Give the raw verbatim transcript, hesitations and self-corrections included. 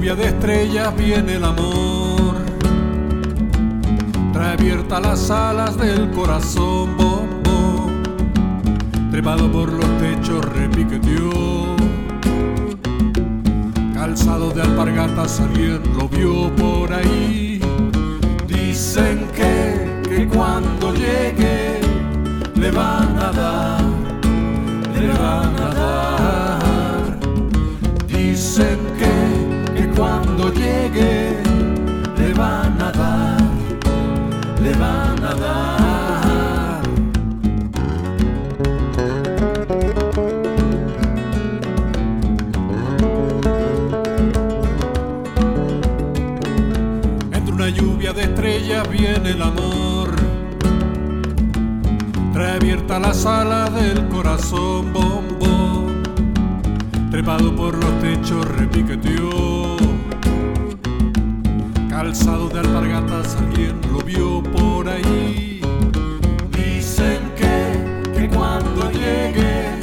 lluvia de estrellas viene el amor, trae abiertas las alas del corazón, bom, bom. Trepado por los techos repiqueteó, calzado de alpargatas alguien lo vio por ahí. Dicen que, que cuando llegue le van a dar, le van a dar. Dicen que, que cuando llegue le van a dar, le van a dar. Entre una lluvia de estrellas viene el amor, trae abiertas las alas del corazón, bom, bom. Trepado por los techos repiqueteó, calzado de alpargatas alguien lo vio por ahí.